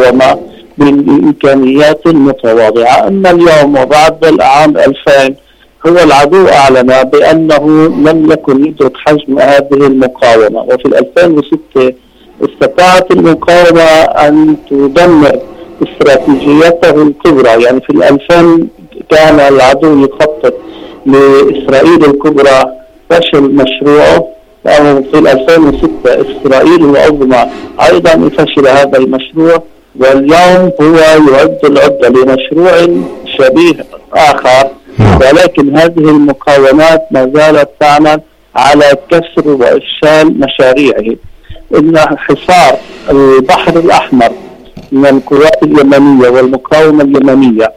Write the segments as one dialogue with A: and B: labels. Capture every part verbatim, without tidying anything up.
A: المقاومة بالإمكانيات المتواضعة. أما اليوم وبعد العام ألفين هو العدو أعلن بأنه لم يكن يدرك حجم هذه المقاومة، وفي ألفين وستة استطاعت المقاومة أن تدمر استراتيجيته الكبرى. يعني في الألفين كان العدو يخطط لإسرائيل الكبرى فشل مشروعه، في الألفين وستة إسرائيل العظمى أيضا فشل هذا المشروع، واليوم هو يعد العدة لمشروع شبيه آخر، ولكن هذه المقاومات ما زالت تعمل على كسر وإفشال مشاريعه. إن حصار البحر الأحمر من القوات اليمنية والمقاومة اليمنية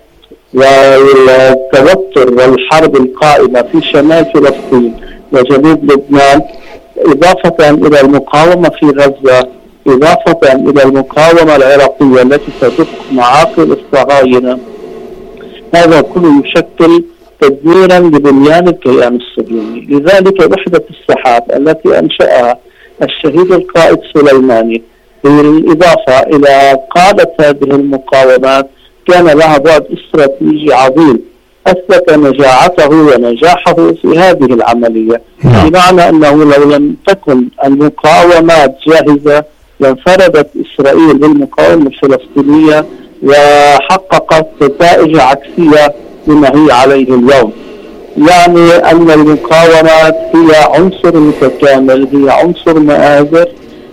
A: والتوتر والحرب القائمة في شمال فلسطين وجنوب لبنان، إضافة إلى المقاومة في غزة، إضافة إلى المقاومة العراقية التي تدق معاقل الصهاينة، هذا كله يشكل تدميرا لبنيان الكيان الصهيوني. لذلك وحدة السحاب التي أنشأها الشهيد القائد سليماني بالإضافة إلى قادة هذه المقاومات كان لها بعد استراتيجي عظيم أثبت نجاعته ونجاحه في هذه العملية، بمعنى أنه لو لم تكن المقاومات جاهزة لانفردت إسرائيل بالمقاومة الفلسطينية وحققت نتائج عكسية لما هي عليه اليوم. يعني أن المقاومات هي عنصر متكامل، هي عنصر مآزر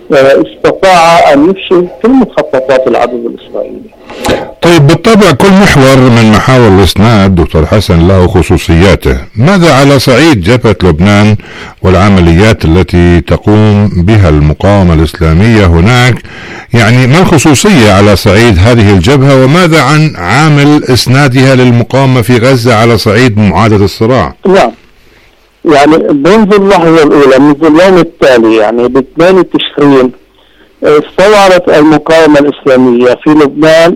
A: استطاع أن يفشل كل مخططات العدو الإسرائيلي.
B: طيب بالطبع كل محور من محاور الإسناد دكتور حسن له خصوصياته، ماذا على صعيد جبهة لبنان والعمليات التي تقوم بها المقاومة الإسلامية هناك؟ يعني ما الخصوصية على صعيد هذه الجبهة، وماذا عن عامل إسنادها للمقاومة في غزة على صعيد معادلة الصراع؟
A: نعم، يعني منذ اللحظة الأولى، منذ اليوم التالي، يعني باثنين تشرين استوعبت المقاومة الإسلامية في لبنان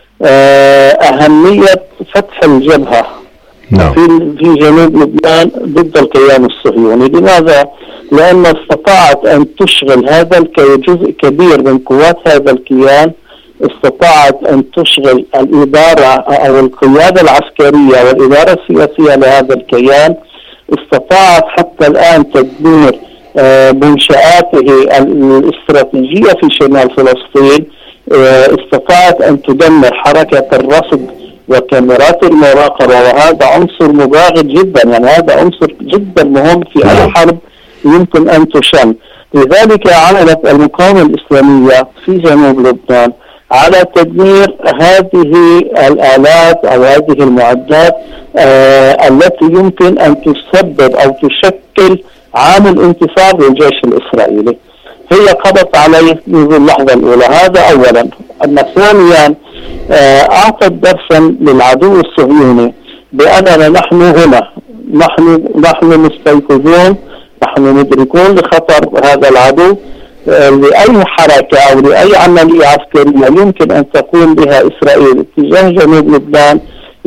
A: أهمية فتح الجبهة no. في في جنوب لبنان ضد الكيان الصهيوني. لماذا؟ لأن استطاعت أن تشغل هذا جزء كبير من قوات هذا الكيان، استطاعت أن تشغل الإدارة أو القيادة العسكرية والإدارة السياسية لهذا الكيان، استطاعت حتى الآن تدمير منشآته الاستراتيجية في شمال فلسطين، استطاعت أن تدمر حركة الرصد وكاميرات المراقبة، وهذا عنصر مباغت جدا. يعني هذا عنصر جدا مهم في أي حرب يمكن أن تشن. لذلك عملت المقاومة الإسلامية في جنوب لبنان على تدمير هذه الآلات أو هذه المعدات آه التي يمكن أن تسبب أو تشكل عامل انتصار للجيش الإسرائيلي. هي قضت عليه منذ اللحظة الأولى، هذا أولا. أما ثانيا آه أعطت درسا للعدو الصهيوني بأننا نحن هنا، نحن نحن مستيقظون، نحن مدركون لخطر هذا العدو. لأي حركة أو لأي عملية عسكرية يمكن أن تقوم بها إسرائيل اتجاه جنوب لبنان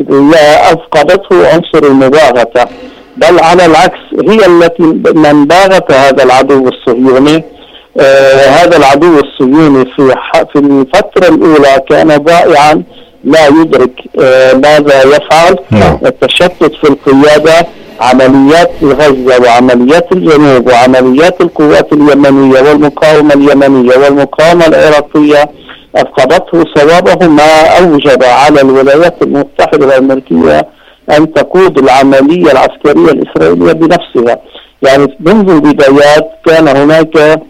A: أفقدته عنصر المباغتة، بل على العكس هي التي من باغت هذا العدو الصهيوني. آه هذا العدو الصهيوني في في الفترة الأولى كان ضائعا لا يدرك آه ماذا يفعل. التشتت في القيادة، عمليات غزة وعمليات الجنوب وعمليات القوات اليمنية والمقاومة اليمنية والمقاومة العراقية أفقدته صوابه، ما أوجب على الولايات المتحدة الأمريكية أن تقود العملية العسكرية الإسرائيلية بنفسها. يعني منذ البدايات كان هناك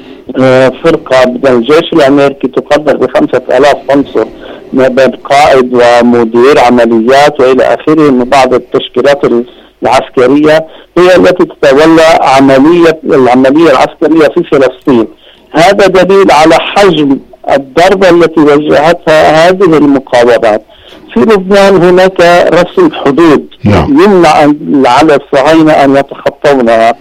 A: فرقة من الجيش الأمريكي تقدر بخمسة آلاف عنصر بين قائد ومدير عمليات وإلى آخره من بعض التشكيلات العسكرية، هي التي تتولى عملية العملية العسكرية في فلسطين. هذا دليل على حجم الضربة التي وجهتها هذه المقاومات. في لبنان هناك رسم حدود يمنع على الصهاينة أن يتخطونها.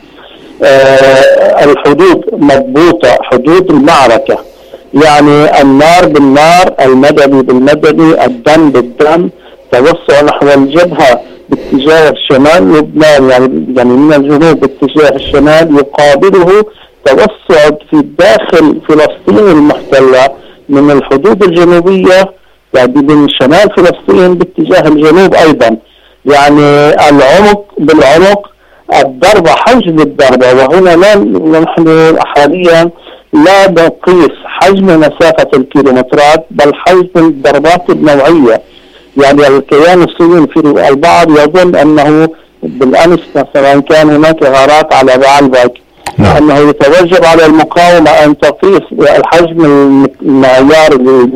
A: آه الحدود مضبوطة، حدود المعركة، يعني النار بالنار، المدني بالمدني، الدم بالدم. توسع نحو الجبهة باتجاه شمال لبنان، يعني يعني من الجنوب باتجاه الشمال، يقابله توسع في داخل فلسطين المحتلة من الحدود الجنوبية يعني من شمال فلسطين باتجاه الجنوب أيضا. يعني العمق بالعمق الضربة حجم الضربة، وهنا لا نحن حاليا لا نقيس حجم مسافة الكيلومترات بل حجم الضربات النوعية. يعني الكيان الصهيوني في البعض يظن أنه بالأمس مثلا كان هناك غارات على بعلبك، أنه يتوجب على المقاومة أن تقيس الحجم المعيار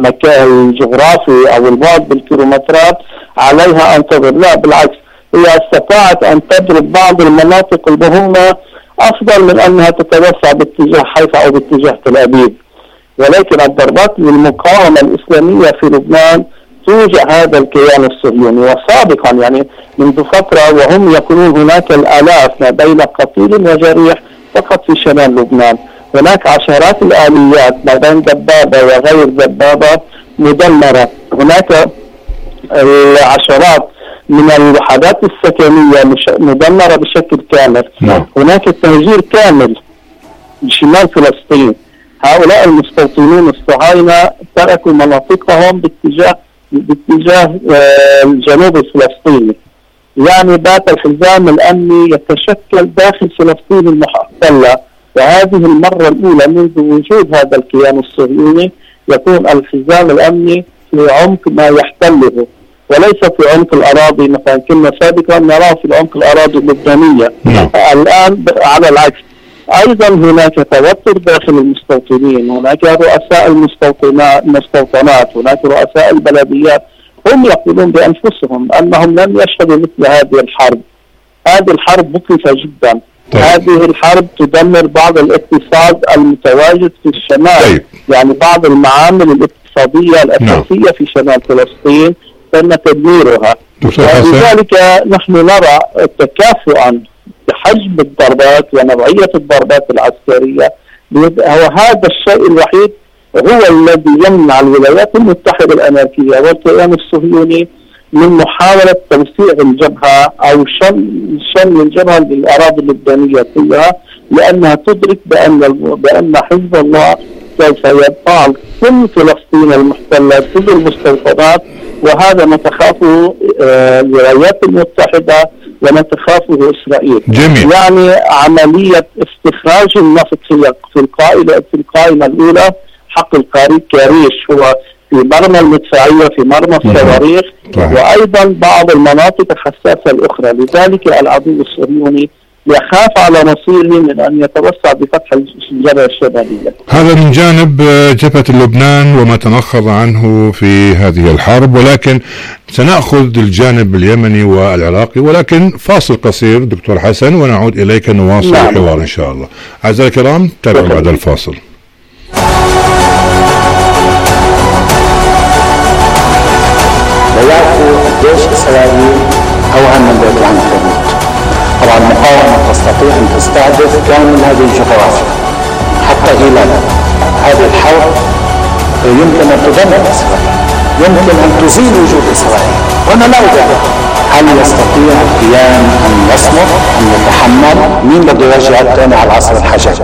A: الجغرافي أو البعد بالكيلومترات عليها أن تضرب. لا بالعكس، هي استطاعت أن تضرب بعض المناطق المهمة أفضل من أنها تتوسع باتجاه حيفا أو باتجاه تل أبيب. ولكن الضربات للمقاومة الإسلامية في لبنان توجع هذا الكيان الصهيوني. وسابقا يعني منذ فترة وهم يكونون هناك الآلاف ما بين قتيل وجريح فقط في شمال لبنان. هناك عشرات الآليات ما بين دبابة وغير دبابة مدمرة. هناك العشرات من الوحدات السكنية مدمرة بشكل كامل.
B: نعم.
A: هناك تهجير كامل بشمال فلسطين. هؤلاء المستوطنين الصهاينة تركوا مناطقهم باتجاه باتجاه الجنوب الفلسطيني. يعني بات الحزام الأمني يتشكل داخل فلسطين المحتلة، وهذه المرة الأولى منذ وجود هذا الكيان الصهيوني يكون الحزام الأمني في عمق ما يحتله وليس في عمق الأراضي. مثلا كنا سابقا نراه في العمق الأراضي اللبنانية. الآن على العكس. أيضا هناك توتر داخل المستوطنين، هناك رؤساء المستوطنات، هناك رؤساء البلديات هم يقولون بأنفسهم أنهم لم يشهدوا مثل هذه الحرب. هذه الحرب مكلفة جدا. طيب. هذه الحرب تدمر بعض الاقتصاد المتواجد في الشمال. طيب. يعني بعض المعامل الاقتصادية الأساسية نعم. في شمال فلسطين تم تدميرها. ولذلك نحن نرى تكافؤا بحجم الضربات ونوعية الضربات العسكرية. هو هذا الشيء الوحيد هو الذي يمنع الولايات المتحدة الأمريكية والكيان الصهيوني من محاولة توسيع الجبهة أو شن شن الجبهة للأراضي اللبنانية كلها، لأنها تدرك بأن بأن حزب الله سوف يبقى كل فلسطين المحتلة كل المستوطنات، وهذا ما تخافه الولايات المتحدة وما تخافه إسرائيل.
B: جميل.
A: يعني عملية استخراج النفط في القائمة في القائمة الأولى حق القاري كاريش هو في مرمى المدفعية في مرمى الصواريخ وأيضا بعض المناطق الحساسة الأخرى. لذلك العدو الصهيوني يخاف على مصيره من أن يتوسع بفتح الجبهة الشمالية.
B: هذا من جانب جبهة لبنان وما تنخض عنه في هذه الحرب، ولكن سنأخذ الجانب اليمني والعراقي، ولكن فاصل قصير دكتور حسن ونعود إليك نواصل نعم. الحوار إن شاء الله. أعزائي الكرام تابعوا بعد الفاصل.
C: ويعرفوا الجيش الإسرائيلي أوهن من بيت العنكبوت. طبعا المقاومة تستطيع أن تستهدف كامل هذه الجغرافيا حتى إلى هذه الحرب. يمكن أن تدمر إسرائيل، يمكن أن تزيل وجود إسرائيل. وأنا لا أدري هل يستطيع الكيان أن يصمد أن يتحمل؟ مين بده يرجع الثاني على العصر الحجري؟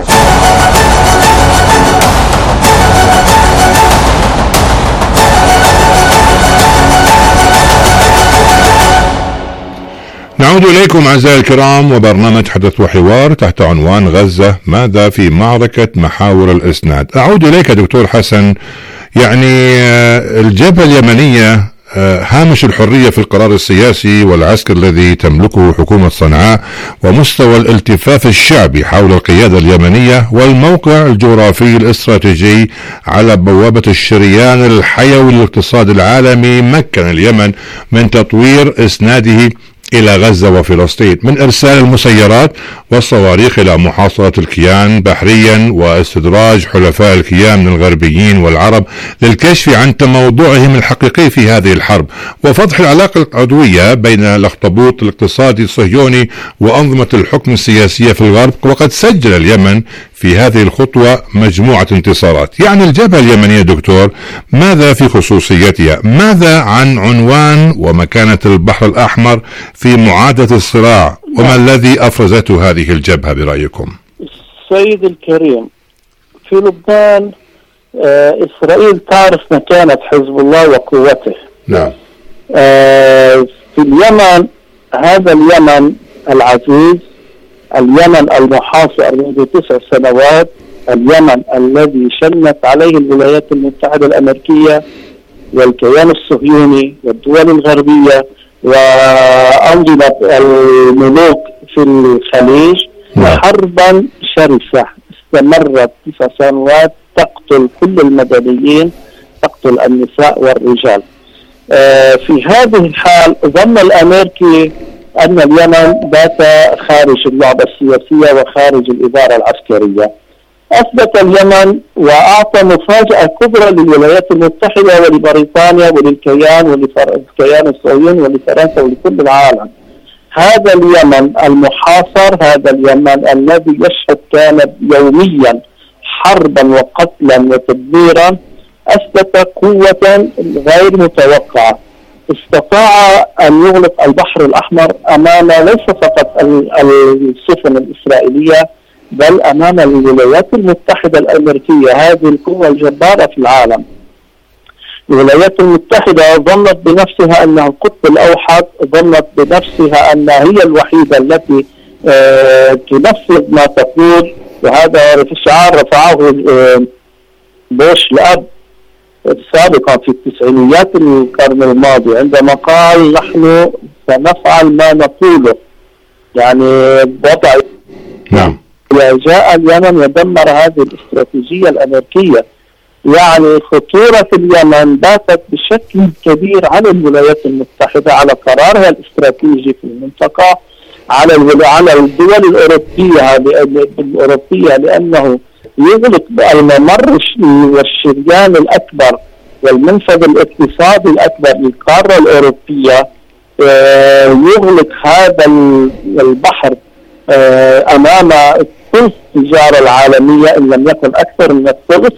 B: نعود إليكم أعزائي الكرام وبرنامج حدث وحوار تحت عنوان غزة ماذا في معركة محاور الإسناد. أعود إليك دكتور حسن. يعني الجبهة اليمنية هامش الحرية في القرار السياسي والعسكر الذي تملكه حكومة صنعاء ومستوى الالتفاف الشعبي حول القيادة اليمنية والموقع الجغرافي الاستراتيجي على بوابة الشريان الحيوي للاقتصاد العالمي مكن اليمن من تطوير إسناده إلى غزة وفلسطين، من إرسال المسيرات والصواريخ إلى محاصرة الكيان بحريا واستدراج حلفاء الكيان من الغربيين والعرب للكشف عن تموضعهم الحقيقي في هذه الحرب وفضح العلاقة العضوية بين الأخطبوط الاقتصادي الصهيوني وأنظمة الحكم السياسية في الغرب. وقد سجل اليمن في هذه الخطوة مجموعة انتصارات. يعني الجبهة اليمنية دكتور ماذا في خصوصيتها؟ ماذا عن عنوان ومكانة البحر الأحمر في معادلة الصراع؟ وما الذي أفرزته هذه الجبهة برأيكم؟
A: السيد الكريم، في لبنان آه إسرائيل تعرف مكانة حزب الله وقوته.
B: نعم.
A: آه في اليمن، هذا اليمن العزيز، اليمن المحاصر منذ تسع سنوات، اليمن الذي شنت عليه الولايات المتحدة الأمريكية والكيان الصهيوني والدول الغربية وأنظمة الملوك في الخليج حربا شرسة استمرت تسع سنوات تقتل كل المدنيين، تقتل النساء والرجال. آه في هذه الحال ظن الأمريكي أن اليمن بات خارج اللعبة السياسية وخارج الإدارة العسكرية. أثبت اليمن وأعطى مفاجأة كبرى للولايات المتحدة ولبريطانيا وللكيان وللكيان الصهيوني ولفرنسا ولكل العالم. هذا اليمن المحاصر، هذا اليمن الذي يشهد كان يوميا حربا وقتلا وتدميرا، أثبت قوة غير متوقعة. استطاع أن يغلق البحر الأحمر أمام ليس فقط السفن الإسرائيلية بل أمام الولايات المتحدة الأمريكية، هذه القوة الجبارة في العالم. الولايات المتحدة ظنت بنفسها أنها القطب الأوحد، ظنت بنفسها أنها هي الوحيدة التي آه تنفذ ما تقول، وهذا شعار رفعه آه بوش الأب سابقا في التسعينيات القرن الماضي عندما قال نحن سنفعل ما نقوله، يعني وضع.
B: نعم.
A: جاء اليمن ودمر هذه الاستراتيجية الأمريكية. يعني خطورة اليمن باتت بشكل كبير على الولايات المتحدة، على قرارها الاستراتيجي في المنطقة، على على الدول الأوروبية الأوروبية لأنه يغلق الممر والشريان الأكبر والمنفذ الاقتصادي الأكبر للقارة الأوروبية. يغلق هذا البحر أمام ثلث التجارة العالمية إن لم يكن أكثر من الثلث.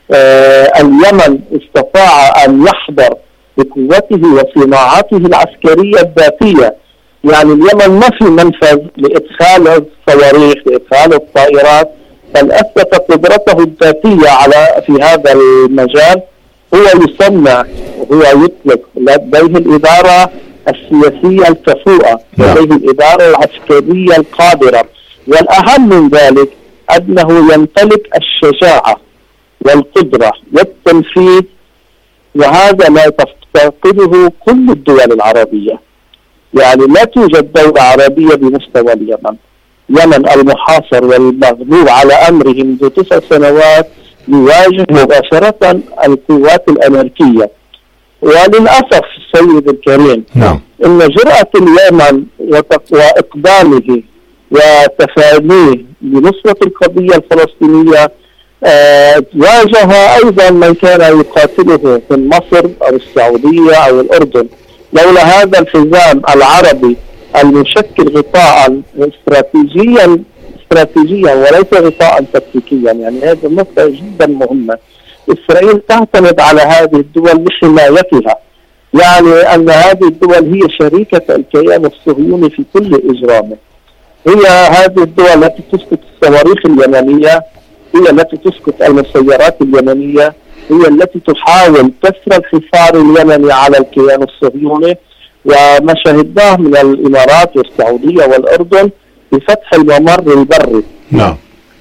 A: اليمن استطاع أن يحضر بقوته وصناعاته العسكرية الذاتية. يعني اليمن ما في منفذ لإدخال الصواريخ، لإدخال الطائرات، بل أثبت قدرته الذاتية على في هذا المجال. هو يصنع وهو يطلق، لديه الإدارة السياسية الكفؤة، لديه الإدارة العسكرية القادرة، والأهم من ذلك أنه يمتلك الشجاعة والقدرة والتنفيذ، وهذا ما تفتقده كل الدول العربية. يعني لا توجد دولة عربية بمستوى اليمن. اليمن المحاصر والمغلوب على أمره منذ تسع سنوات يواجه مباشرة القوات الأمريكية. وللأسف السيد الكريم
B: نعم.
A: إن جرأة اليمن وإقدامه وتفانيه لنصرة القضية الفلسطينية آه واجه أيضا من كان يقاتله من مصر أو السعودية أو الأردن. لولا هذا الحزام العربي المشكل غطاء استراتيجيا استراتيجيا وليس غطاء تكتيكيا، يعني هذه النقطة جدا مهمة. إسرائيل تعتمد على هذه الدول لحمايتها، يعني أن هذه الدول هي شريكة الكيان الصهيوني في كل إجرامه. هي هذه الدول التي تسقط الصواريخ اليمنية، هي التي تسقط المسيرات اليمنية، هي التي تحاول كسر الحصار اليمني على الكيان الصهيوني. وما شاهدناه من الإمارات والسعودية والأردن بفتح الممر البري.
B: نعم.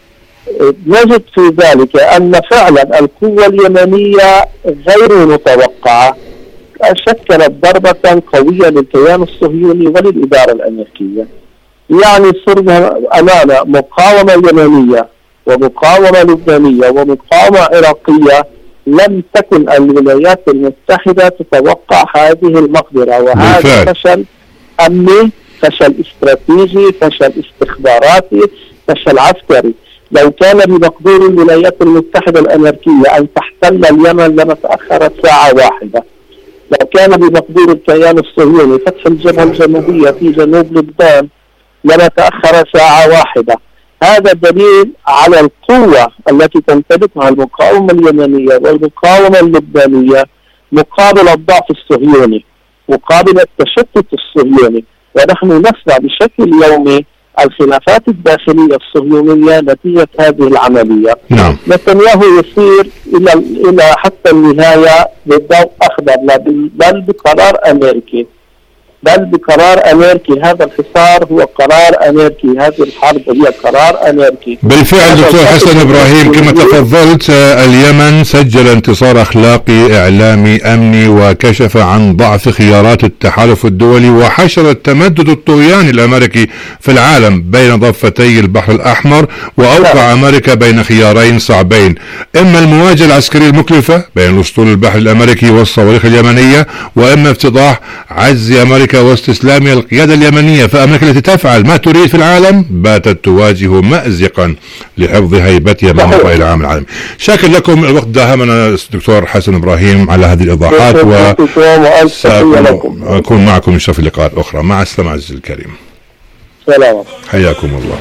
A: نجد في ذلك أن فعلا القوة اليمنية غير متوقعة شكلت ضربة قوية للكيان الصهيوني وللإدارة الأمريكية. يعني صرنا أمام مقاومة يمنية ومقاومة لبنانية ومقاومة عراقية لم تكن الولايات المتحدة تتوقع هذه المقدرة، وهذا فشل أمني، فشل استراتيجي، فشل استخباراتي، فشل عسكري. لو كان بمقدور الولايات المتحدة الأمريكية أن تحتل اليمن لما تأخرت ساعة واحدة. لو كان بمقدور الكيان الصهيوني فتح الجبهة الجنوبية في جنوب لبنان لما تأخر ساعة واحدة. هذا دليل على القوة التي تمتلكها المقاومة اليمنية والمقاومة اللبنانية مقابل الضعف الصهيوني، مقابل التشتت الصهيوني. ونحن نسمع بشكل يومي الخلافات الداخلية الصهيونية نتيجة هذه العملية.
B: نعم.
A: نتنياهو يسير إلى إلى حتى النهاية بالضوء أخضر، بل بقرار أمريكي، بل بقرار أمريكي. هذا الحصار هو قرار أمريكي، هذه الحرب هي قرار أمريكي.
B: بالفعل دكتور حسن إبراهيم، كما تفضلت، اليمن سجل انتصار أخلاقي إعلامي أمني وكشف عن ضعف خيارات التحالف الدولي وحشر التمدد الطغياني الأمريكي في العالم بين ضفتي البحر الأحمر، وأوقع أمريكا بين خيارين صعبين: إما المواجهة العسكرية المكلفة بين الأسطول البحري الأمريكي والصواريخ اليمنية، وإما افتضاح عجز أمريكا واستسلام القيادة اليمنية. فأمريكا التي تفعل ما تريد في العالم باتت تواجه مأزقا لحفظ هيبتها امام الرأي العام العالمي. شاكر لكم، الوقت داهمنا دكتور حسن إبراهيم على هذه الإيضاحات، وسأكون معكم إن شاء الله في لقاءات أخرى. مع السلامة عزيزي الكريم.
A: سلام.
B: حياكم الله.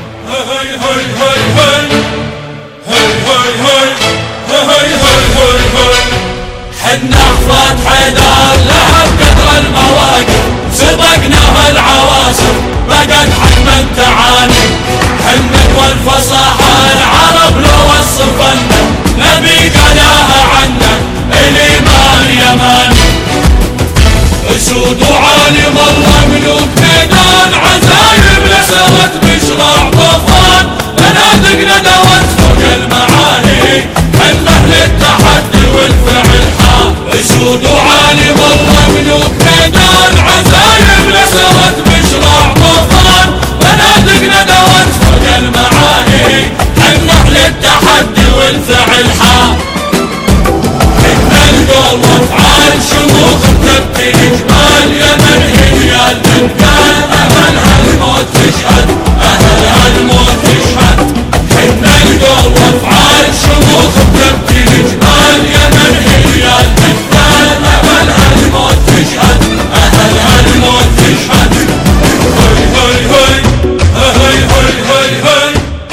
D: حنا اخوات حيدر لها بقدر المواقف، سبقناها العواصف بقت حتما تعاني. حنك والفصاحة العرب لو وصفنا، نبي قلاها عنا الإيمان يماني. اسود وعالم الله ملوك ميدان، عزايم لسوت بشراع طوفان، بنادق ندوت فوق المعاني. حنا اهل التحدي والفعل حار، اسود وعالم الله ملوك ميدان، عزايم لسوت بشراع طوفان، بنادق ندوت فوق المعاني. حنا اهل التحدي والفعل حار، حنا القول وافعال شموخ تبكي اجمال. يمن هي البنكال، اهلها الموت تشهد، اهلها الموت تشهد. حنا القول وافعال شموخ تبكي اجمال. يمن هي البنكال، اهلها الموت تشهد، اهلها الموت تشهد. هاي هاي هاي هاي هاي هاي هاي.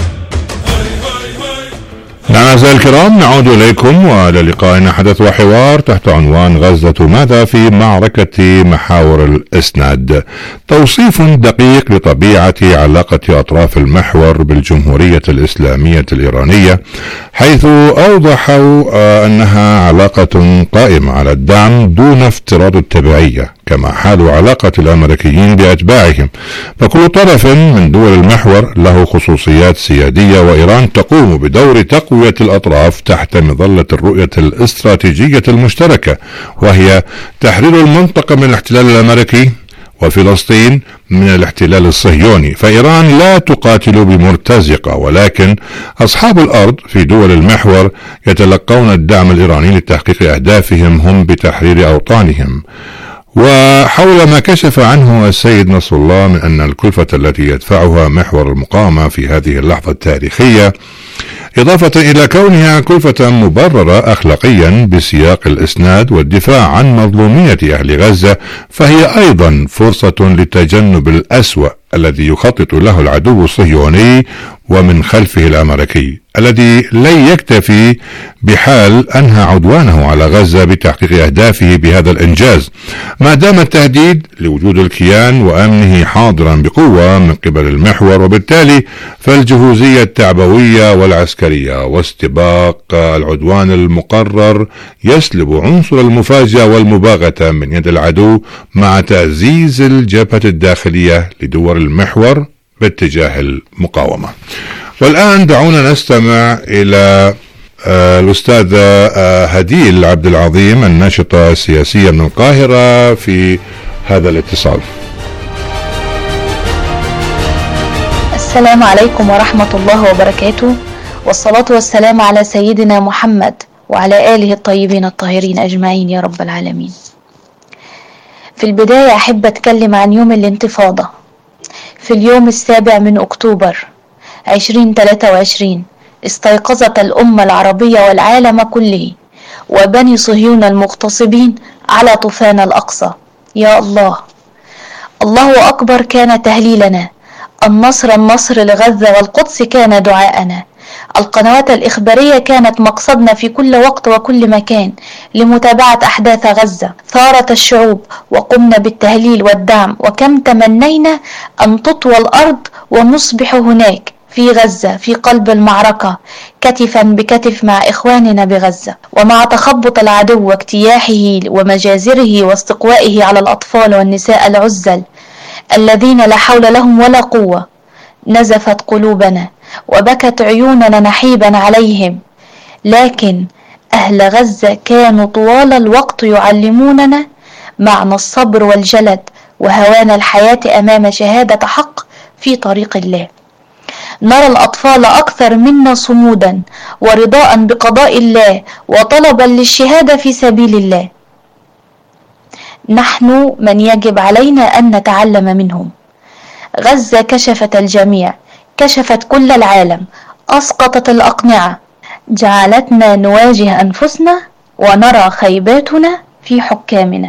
B: أعزائي الكرام، نعود إليكم وإلى لقائنا حدث وحوار تحت عنوان غزة ماذا في معركة محاور الإسناد. توصيف دقيق لطبيعة علاقة أطراف المحور بالجمهورية الإسلامية الإيرانية، حيث أوضحوا أنها علاقة قائمة على الدعم دون افتراض التبعية، كما حال علاقة الأمريكيين بأتباعهم. فكل طرف من دول المحور له خصوصيات سيادية، وإيران تقوم بدور تقوية الأطراف تحت مظلة الرؤية الاستراتيجية المشتركة، وهي تحرير المنطقة من الاحتلال الأمريكي وفلسطين من الاحتلال الصهيوني. فإيران لا تقاتل بمرتزقة، ولكن أصحاب الأرض في دول المحور يتلقون الدعم الإيراني لتحقيق أهدافهم هم بتحرير أوطانهم. وحول ما كشف عنه السيد نصر الله من أن الكلفة التي يدفعها محور المقاومة في هذه اللحظة التاريخية، إضافة إلى كونها كلفة مبررة أخلاقيا بسياق الإسناد والدفاع عن مظلومية أهل غزة، فهي أيضا فرصة لتجنب الأسوأ الذي يخطط له العدو الصهيوني ومن خلفه الأمريكي، الذي لن يكتفي بحال أنهى عدوانه على غزة بتحقيق أهدافه بهذا الإنجاز، ما دام التهديد لوجود الكيان وأمنه حاضرا بقوة من قبل المحور. وبالتالي فالجهوزية التعبوية والعسكرية واستباق العدوان المقرر يسلب عنصر المفاجأة والمباغتة من يد العدو، مع تعزيز الجبهة الداخلية لدول المحور باتجاه المقاومة. والآن دعونا نستمع إلى آه الأستاذة آه هديل عبد العظيم، الناشطة السياسية من القاهرة، في هذا الاتصال.
E: السلام عليكم ورحمة الله وبركاته، والصلاة والسلام على سيدنا محمد وعلى آله الطيبين الطاهرين أجمعين يا رب العالمين. في البداية أحب أتكلم عن يوم الانتفاضة. في اليوم السابع من أكتوبر عشرين ثلاثة وعشرين استيقظت الأمة العربية والعالم كله وبني صهيون المغتصبين على طوفان الأقصى. يا الله، الله أكبر كان تهليلنا، النصر النصر لغزة والقدس كان دعاءنا، القنوات الإخبارية كانت مقصدنا في كل وقت وكل مكان لمتابعة أحداث غزة. ثارت الشعوب وقمنا بالتهليل والدعم، وكم تمنينا أن تطوى الأرض ونصبح هناك في غزة في قلب المعركة كتفا بكتف مع إخواننا بغزة. ومع تخبط العدو واجتياحه ومجازره واستقوائه على الأطفال والنساء العزل الذين لا حول لهم ولا قوة، نزفت قلوبنا وبكت عيوننا نحيبا عليهم. لكن أهل غزة كانوا طوال الوقت يعلموننا معنى الصبر والجلد وهوان الحياة أمام شهادة حق في طريق الله. نرى الأطفال أكثر منا صمودا ورضاء بقضاء الله وطلبا للشهادة في سبيل الله. نحن من يجب علينا أن نتعلم منهم. غزة كشفت الجميع، كشفت كل العالم، أسقطت الأقنعة، جعلتنا نواجه أنفسنا ونرى خيباتنا في حكامنا.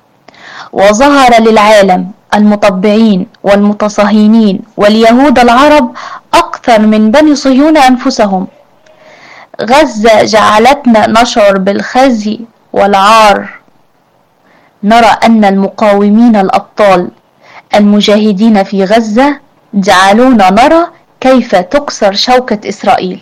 E: وظهر للعالم المطبعين والمتصهينين واليهود العرب أكثر من بني صهيون أنفسهم. غزة جعلتنا نشعر بالخزي والعار. نرى أن المقاومين الأبطال المجاهدين في غزة جعلونا نرى كيف تكسر شوكة إسرائيل،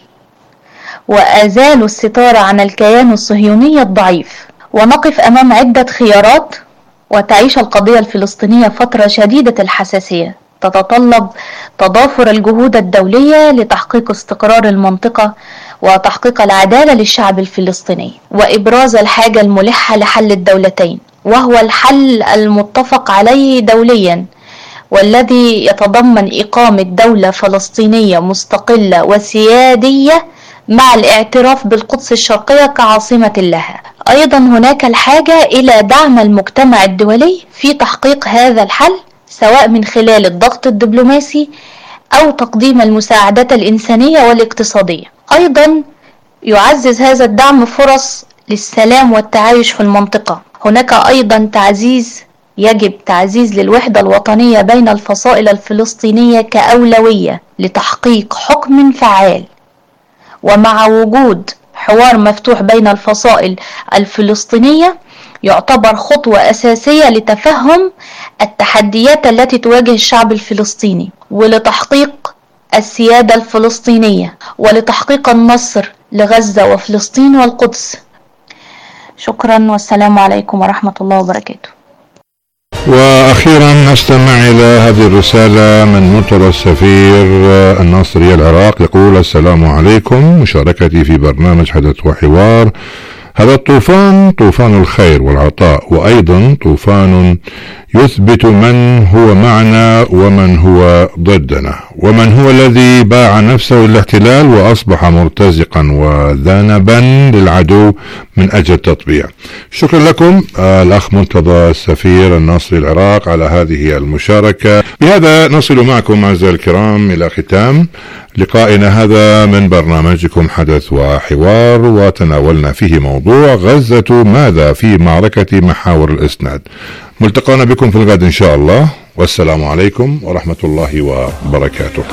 E: وأزالوا الستار عن الكيان الصهيوني الضعيف. ونقف أمام عدة خيارات، وتعيش القضية الفلسطينية فترة شديدة الحساسية تتطلب تضافر الجهود الدولية لتحقيق استقرار المنطقة وتحقيق العدالة للشعب الفلسطيني، وإبراز الحاجة الملحة لحل الدولتين، وهو الحل المتفق عليه دوليا، والذي يتضمن إقامة دولة فلسطينية مستقلة وسيادية مع الاعتراف بالقدس الشرقية كعاصمة لها. أيضا هناك الحاجة إلى دعم المجتمع الدولي في تحقيق هذا الحل، سواء من خلال الضغط الدبلوماسي أو تقديم المساعدات الإنسانية والاقتصادية. أيضا يعزز هذا الدعم فرص للسلام والتعايش في المنطقة. هناك أيضا تعزيز يجب تعزيز للوحدة الوطنية بين الفصائل الفلسطينية كأولوية لتحقيق حكم فعال، ومع وجود حوار مفتوح بين الفصائل الفلسطينية يعتبر خطوة أساسية لتفهم التحديات التي تواجه الشعب الفلسطيني، ولتحقيق السيادة الفلسطينية، ولتحقيق النصر لغزة وفلسطين والقدس. شكرا، والسلام عليكم ورحمة الله وبركاته.
B: وأخيرا نستمع إلى هذه الرسالة من مرتضى السفير الناصري العراق، يقول: السلام عليكم، مشاركتي في برنامج حدث وحوار. هذا الطوفان طوفان الخير والعطاء، وأيضا طوفان يثبت من هو معنا ومن هو ضدنا، ومن هو الذي باع نفسه للاحتلال وأصبح مرتزقا وذنبا للعدو من أجل التطبيع. شكرا لكم الأخ مرتضى السفير الناصري العراق على هذه المشاركة. بهذا نصل معكم أعزائي الكرام إلى ختام لقائنا هذا من برنامجكم حدث وحوار، وتناولنا فيه موضوع غزة ماذا في معركة محاور الإسناد. ملتقانا بكم في الغد إن شاء الله، والسلام عليكم ورحمة الله وبركاته.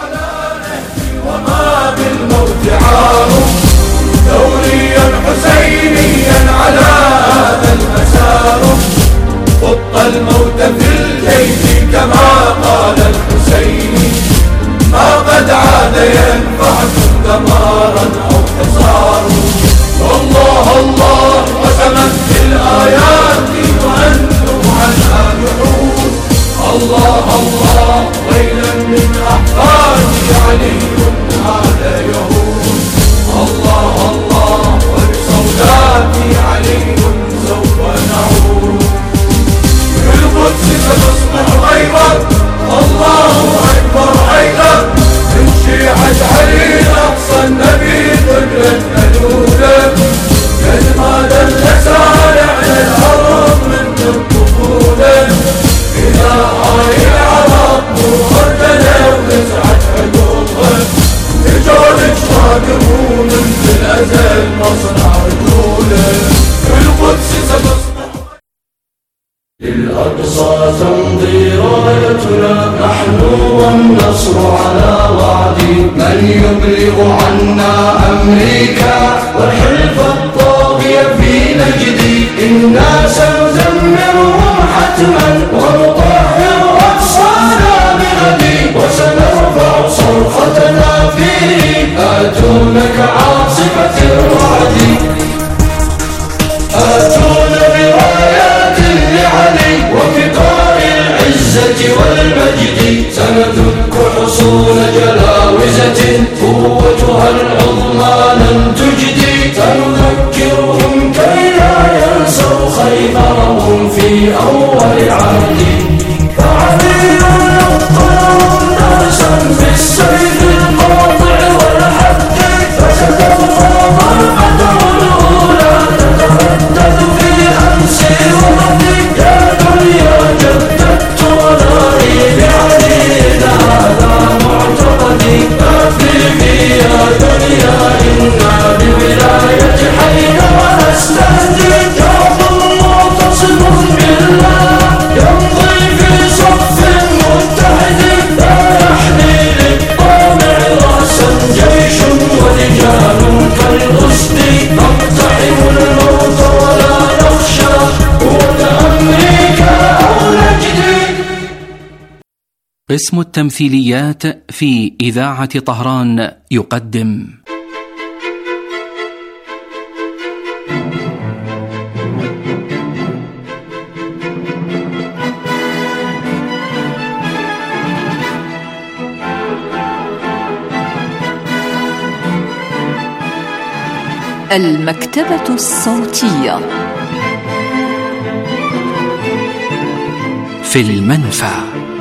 D: وما بالموت عار ثوريا حسينيا على هذا المسار، خط الموت في الجيش كما قال الحسين، ما قد عاد ينفعكم دمارا أو حصار. الله الله قسمت بالآيات وأنتم عنها جحود، الله الله ويلا من أحفاد علي هذا يهود. للأقصى تمضي رايتنا نحن والنصر على وعدي، من يبلغ عنا أمريكا والحلف الطاغية في نجدي، إنا سنزمرهم حتما ونطهر أقصانا بغدي، وسنرفع صرختنا فيه آتونا كعاصفة الرعد، آتونا برايات لعلي وفقار العزة والمجد، سندك حصون جلاوزة قوتها العظمى لن تجدي، سنذكرهم كي لا ينسوا خيبرهم في أول عهد، فعلي يقتلهم ناسا بالسيف القاطع والحد، فستبقى ضربته الأولى تتردد في أمسي وغدي، يا دنيا جددت ولائي بعلي هذا معتقدي، أفلحي يا دنيا إنا بولاية حين ونستهدي، كعب معتصم بالله يمضي في صف متحد، لا يحني للطامع رأسا جيش ورجال كالأسد، نقتحم الموت ولا نخشى قوة أمريكا أو نجد.
F: قسم التمثيليات في إذاعة طهران يقدم
G: المكتبة الصوتية
F: في المنفى.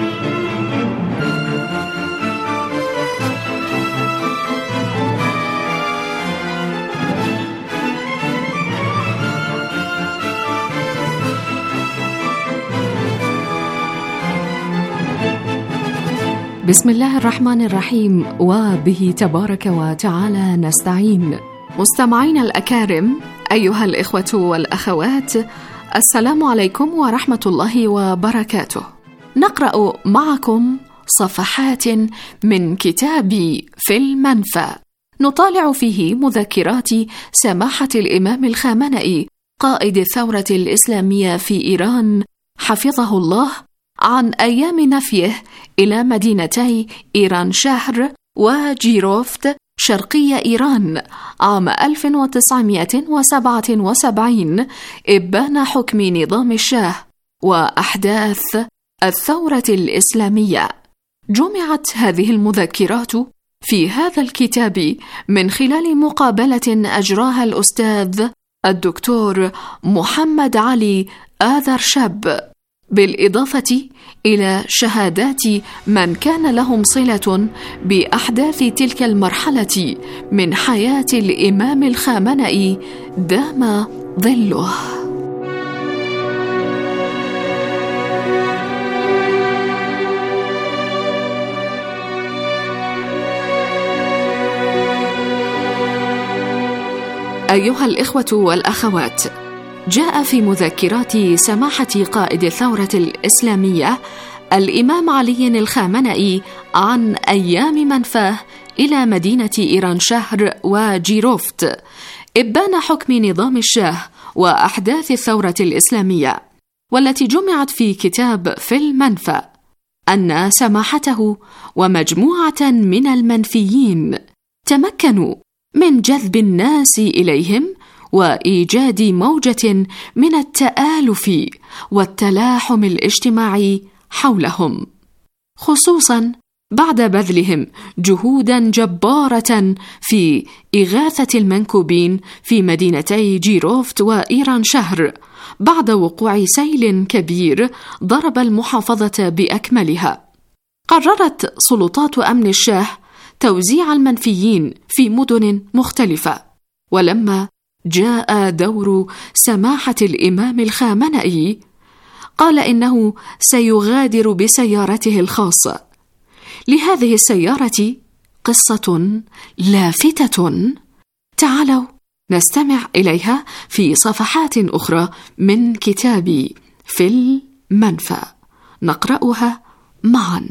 H: بسم الله الرحمن الرحيم، وبه تبارك وتعالى نستعين. مستمعين الأكارم، أيها الإخوة والأخوات، السلام عليكم ورحمة الله وبركاته. نقرأ معكم صفحات من كتاب في المنفى، نطالع فيه مذكرات سماحة الإمام الخامنئي قائد الثورة الإسلامية في إيران حفظه الله عن أيام نفيه إلى مدينتي إيران شهر وجيروفت شرقي إيران عام ألف وتسعمائة وسبعة وسبعين، إبان حكم نظام الشاه وأحداث الثورة الإسلامية. جمعت هذه المذكرات في هذا الكتاب من خلال مقابلة أجراها الأستاذ الدكتور محمد علي آذرشب، بالإضافة إلى شهادات من كان لهم صلة بأحداث تلك المرحلة من حياة الإمام الخامنئي دام ظله. أيها الإخوة والأخوات، جاء في مذكرات سماحة قائد الثورة الإسلامية الإمام علي الخامنئي عن أيام منفاه إلى مدينة إيران شهر وجيروفت، إبان حكم نظام الشاه وأحداث الثورة الإسلامية، والتي جمعت في كتاب في المنفى، أن سماحته ومجموعة من المنفيين تمكنوا من جذب الناس إليهم وإيجاد موجة من التآلف والتلاحم الاجتماعي حولهم، خصوصاً بعد بذلهم جهوداً جبارة في إغاثة المنكوبين في مدينتي جيروفت وإيران شهر بعد وقوع سيل كبير ضرب المحافظة بأكملها. قررت سلطات أمن الشاه توزيع المنفيين في مدن مختلفة، ولما جاء دور سماحة الإمام الخامنئي قال إنه سيغادر بسيارته الخاصة. لهذه السيارة قصة لافتة، تعالوا نستمع إليها في صفحات أخرى من كتابي في المنفى، نقرأها معا.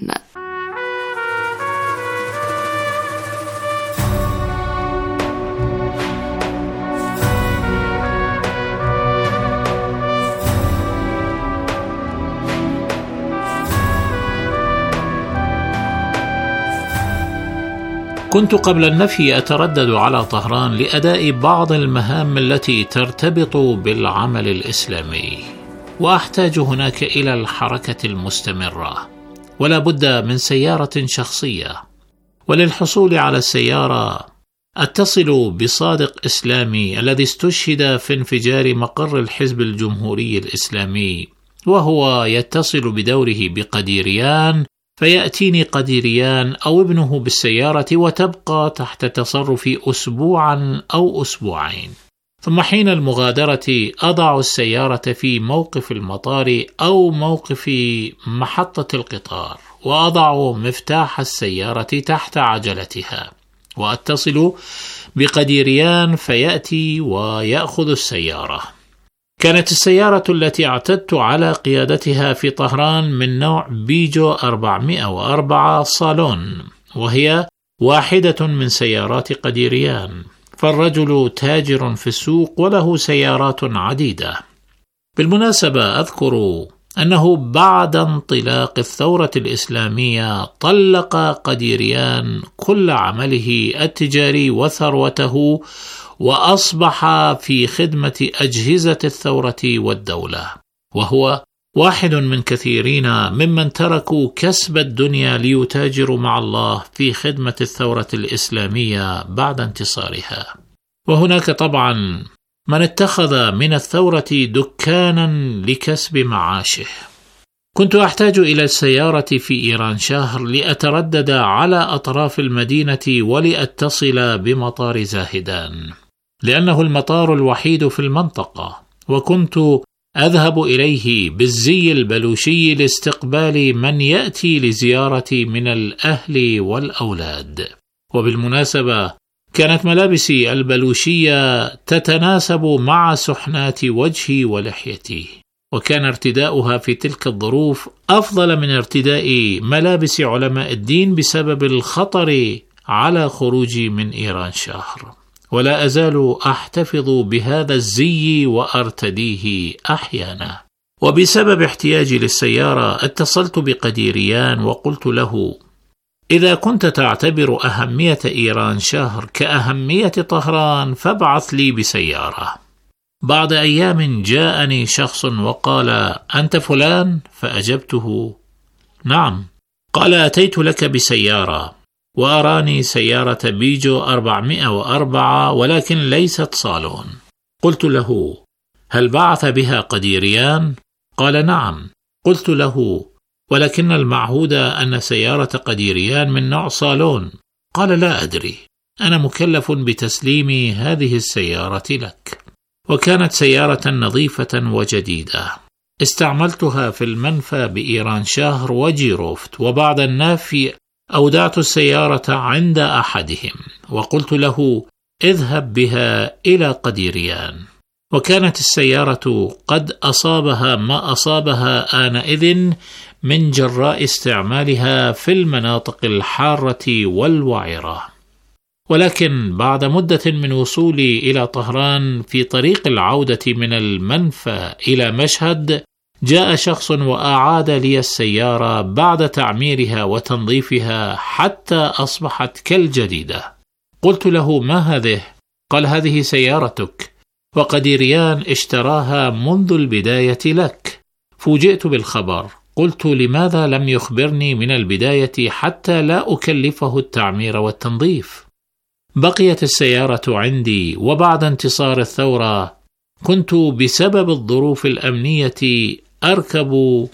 G: كنت قبل النفي أتردد على طهران لأداء بعض المهام التي ترتبط بالعمل الإسلامي، وأحتاج هناك إلى الحركة المستمرة، ولا بد من سيارة شخصية. وللحصول على السيارة أتصل بصادق إسلامي الذي استشهد في انفجار مقر الحزب الجمهوري الإسلامي، وهو يتصل بدوره بقديريان، فيأتيني قديريان أو ابنه بالسيارة وتبقى تحت تصرفي أسبوعا أو أسبوعين، ثم حين المغادرة أضع السيارة في موقف المطار أو موقف محطة القطار، وأضع مفتاح السيارة تحت عجلتها، وأتصل بقديريان فيأتي ويأخذ السيارة. كانت السيارة التي اعتدت على قيادتها في طهران من نوع بيجو أربعمائة وأربعة صالون، وهي واحدة من سيارات قديريان، فالرجل تاجر في السوق وله سيارات عديدة. بالمناسبة أذكر أنه بعد انطلاق الثورة الإسلامية طلق قديريان كل عمله التجاري وثروته، وأصبح في خدمة أجهزة الثورة والدولة، وهو واحد من كثيرين ممن تركوا كسب الدنيا ليتاجروا مع الله في خدمة الثورة الإسلامية بعد انتصارها. وهناك طبعا من اتخذ من الثورة دكانا لكسب معاشه. كنت أحتاج إلى السيارة في إيران شهر لأتردد على أطراف المدينة ولأتصل بمطار زاهدان، لأنه المطار الوحيد في المنطقة، وكنت أذهب إليه بالزي البلوشي لاستقبال من يأتي لزيارتي من الأهل والأولاد. وبالمناسبة كانت ملابسي البلوشية تتناسب مع سحنات وجهي ولحيتي، وكان ارتداؤها في تلك الظروف أفضل من ارتداء ملابس علماء الدين بسبب الخطر على خروجي من إيران شهر. ولا أزال أحتفظ بهذا الزي وأرتديه أحيانا. وبسبب احتياجي للسيارة اتصلت بقديريان وقلت له: إذا كنت تعتبر أهمية إيران شهر كأهمية طهران فابعث لي بسيارة. بعد أيام جاءني شخص وقال: أنت فلان؟ فأجبته: نعم. قال: أتيت لك بسيارة، وأراني سيارة بيجو أربعمائة وأربعة ولكن ليست صالون. قلت له: هل بعث بها قديريان؟ قال: نعم. قلت له: ولكن المعهود أن سيارة قديريان من نوع صالون. قال: لا أدري، أنا مكلف بتسليم هذه السيارة لك. وكانت سيارة نظيفة وجديدة، استعملتها في المنفى بإيران شهر وجيروفت، وبعد النافي أودعت السيارة عند أحدهم وقلت له: اذهب بها إلى قديريان. وكانت السيارة قد أصابها ما أصابها آنئذ من جراء استعمالها في المناطق الحارة والوعرة. ولكن بعد مدة من وصولي إلى طهران في طريق العودة من المنفى إلى مشهد، جاء شخص وأعاد لي السيارة بعد تعميرها وتنظيفها حتى أصبحت كالجديدة. قلت له: ما هذه؟ قال: هذه سيارتك، وقديريان اشتراها منذ البداية لك. فوجئت بالخبر، قلت: لماذا لم يخبرني من البداية حتى لا أكلفه التعمير والتنظيف؟ بقيت السيارة عندي، وبعد انتصار الثورة كنت بسبب الظروف الأمنية أركب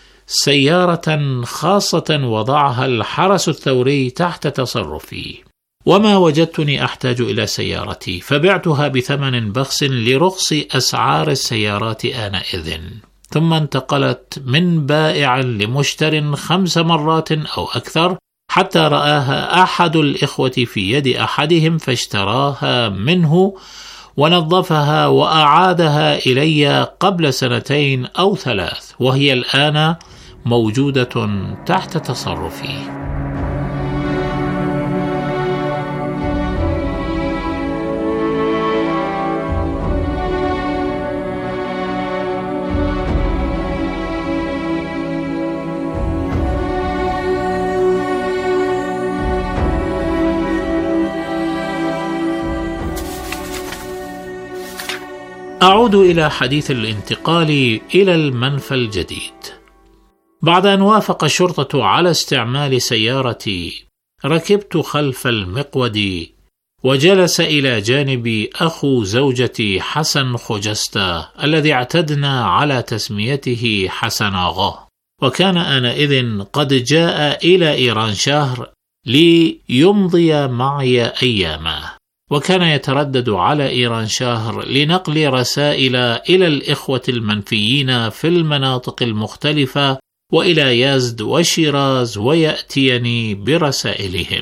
G: سيارة خاصة وضعها الحرس الثوري تحت تصرفي، وما وجدتني أحتاج إلى سيارتي، فبعتها بثمن بخس لرخص أسعار السيارات آنئذ، ثم انتقلت من بائع لمشتر خمس مرات أو أكثر حتى رآها أحد الإخوة في يد أحدهم فاشتراها منه، ونظفها وأعادها إلي قبل سنتين أو ثلاث، وهي الآن موجودة تحت تصرفي. أعود إلى حديث الانتقال إلى المنفى الجديد. بعد أن وافق الشرطة على استعمال سيارتي، ركبت خلف المقود، وجلس إلى جانبي أخو زوجتي حسن خجستة الذي اعتدنا على تسميته حسن آغا، وكان آنئذ قد جاء إلى إيران شهر ليمضي معي أيامه، وكان يتردد على إيران شهر لنقل رسائل إلى الإخوة المنفيين في المناطق المختلفة وإلى يزد وشيراز، ويأتيني برسائلهم.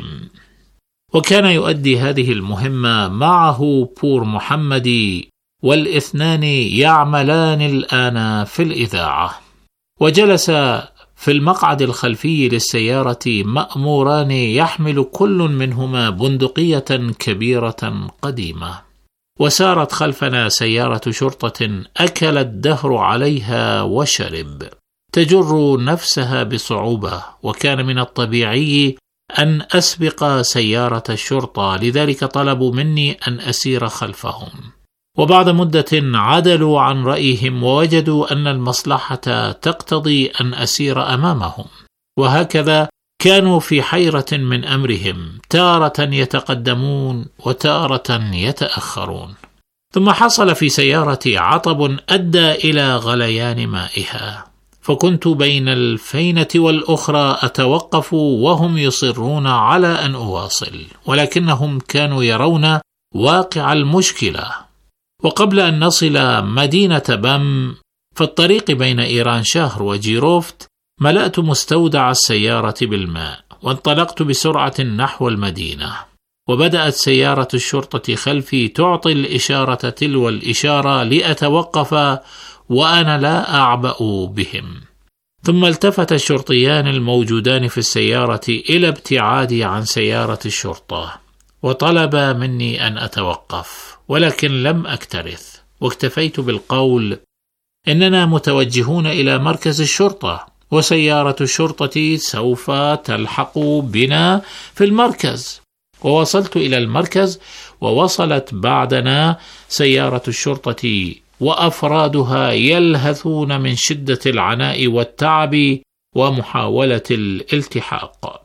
G: وكان يؤدي هذه المهمة معه بور محمدي، والاثنان يعملان الآن في الإذاعة. وجلس في المقعد الخلفي للسيارة مأموران يحمل كل منهما بندقية كبيرة قديمة، وسارت خلفنا سيارة شرطة أكل الدهر عليها وشرب، تجر نفسها بصعوبة، وكان من الطبيعي أن أسبق سيارة الشرطة، لذلك طلبوا مني أن أسير خلفهم. وبعد مدة عدلوا عن رأيهم ووجدوا أن المصلحة تقتضي أن أسير أمامهم، وهكذا كانوا في حيرة من أمرهم، تارة يتقدمون وتارة يتأخرون. ثم حصل في سيارتي عطب أدى إلى غليان مائها، فكنت بين الفينة والأخرى أتوقف وهم يصرون على أن أواصل، ولكنهم كانوا يرون واقع المشكلة. وقبل أن نصل مدينة بام في الطريق بين إيران شهر وجيروفت، ملأت مستودع السيارة بالماء، وانطلقت بسرعة نحو المدينة، وبدأت سيارة الشرطة خلفي تعطي الإشارة تلو الإشارة لأتوقف، وأنا لا أعبأ بهم. ثم التفت الشرطيان الموجودان في السيارة إلى ابتعادي عن سيارة الشرطة، وطلب مني أن أتوقف، ولكن لم أكترث، واكتفيت بالقول إننا متوجهون إلى مركز الشرطة، وسيارة الشرطة سوف تلحق بنا في المركز. ووصلت إلى المركز، ووصلت بعدنا سيارة الشرطة وأفرادها يلهثون من شدة العناء والتعب ومحاولة الالتحاق.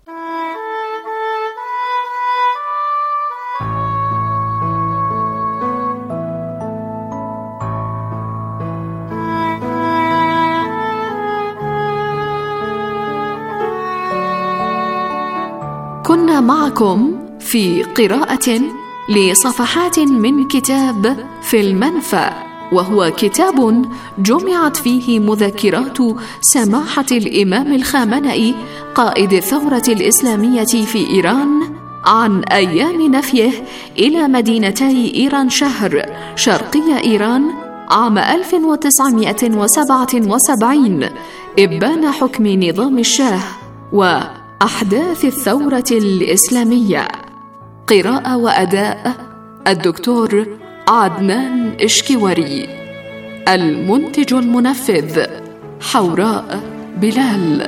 H: كنا معكم في قراءة لصفحات من كتاب في المنفى، وهو كتاب جمعت فيه مذكرات سماحة الإمام الخامنئي قائد الثورة الإسلامية في إيران عن أيام نفيه إلى مدينتي إيران شهر شرقي إيران عام ألف وتسعمائة وسبعة وسبعين، إبان حكم نظام الشاه وأحداث الثورة الإسلامية. قراءة وأداء الدكتور عدنان إشكيوري. المنتج المنفذ حوراء بلال.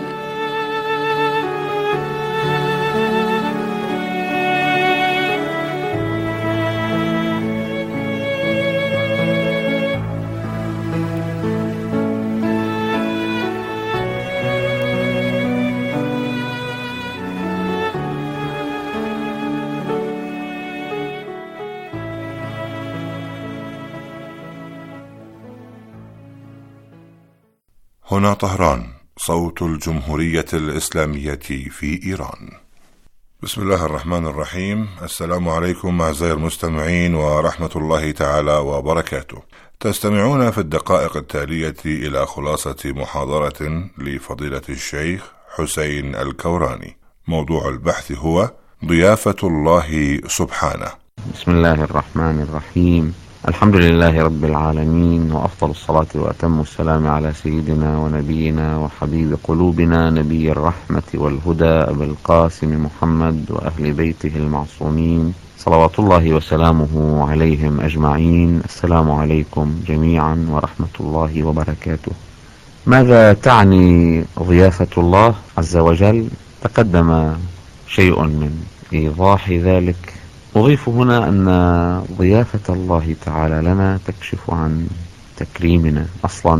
B: هنا طهران، صوت الجمهورية الإسلامية في إيران. بسم الله الرحمن الرحيم. السلام عليكم أعزائي المستمعين ورحمة الله تعالى وبركاته. تستمعون في الدقائق التالية إلى خلاصة محاضرة لفضيلة الشيخ حسين الكوراني. موضوع البحث هو ضيافة الله سبحانه.
I: بسم الله الرحمن الرحيم. الحمد لله رب العالمين، وأفضل الصلاة وأتم السلام على سيدنا ونبينا وحبيب قلوبنا نبي الرحمة والهدى أبي القاسم محمد وأهل بيته المعصومين صلوات الله وسلامه عليهم أجمعين. السلام عليكم جميعا ورحمة الله وبركاته. ماذا تعني ضيافة الله عز وجل؟ تقدم شيء من إيضاح ذلك. أضيف هنا أن ضيافة الله تعالى لنا تكشف عن تكريمنا. أصلا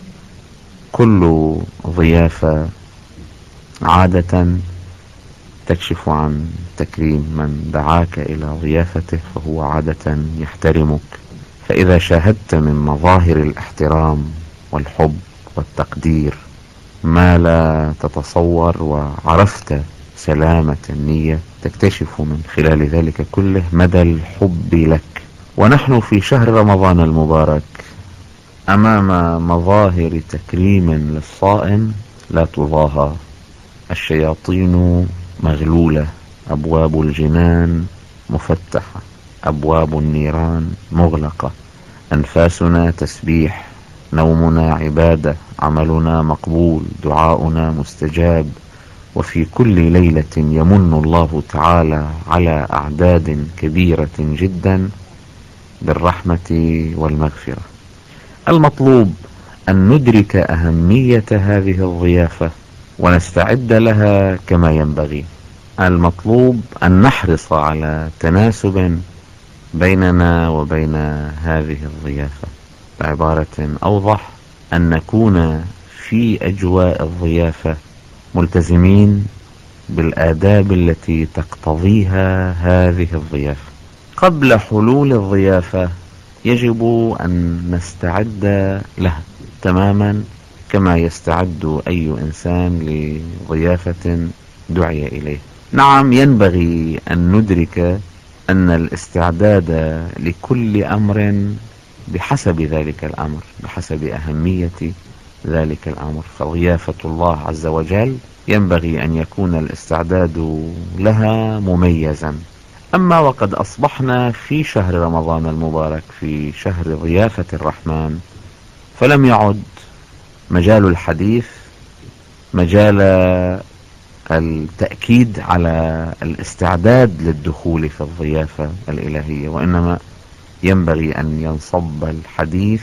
I: كل ضيافة عادة تكشف عن تكريم من دعاك إلى ضيافته، فهو عادة يحترمك. فإذا شاهدت من مظاهر الاحترام والحب والتقدير ما لا تتصور، وعرفت سلامة النية، تكتشف من خلال ذلك كله مدى الحب لك. ونحن في شهر رمضان المبارك أمام مظاهر تكريم للصائم لا تضاهى. الشياطين مغلولة، أبواب الجنان مفتحة، أبواب النيران مغلقة، أنفاسنا تسبيح، نومنا عبادة، عملنا مقبول، دعاؤنا مستجاب. وفي كل ليلة يمن الله تعالى على أعداد كبيرة جدا بالرحمة والمغفرة. المطلوب أن ندرك أهمية هذه الضيافة ونستعد لها كما ينبغي. المطلوب أن نحرص على تناسب بيننا وبين هذه الضيافة. بعبارة أوضح، أن نكون في أجواء الضيافة ملتزمين بالآداب التي تقتضيها هذه الضيافة. قبل حلول الضيافة يجب أن نستعد لها تماما كما يستعد أي إنسان لضيافة دعي إليه. نعم، ينبغي أن ندرك أن الاستعداد لكل أمر بحسب ذلك الأمر، بحسب أهمية ذلك الأمر. فضيافة الله عز وجل ينبغي أن يكون الاستعداد لها مميزا. أما وقد أصبحنا في شهر رمضان المبارك، في شهر ضيافة الرحمن، فلم يعد مجال الحديث مجال التأكيد على الاستعداد للدخول في الضيافة الإلهية، وإنما ينبغي أن ينصب الحديث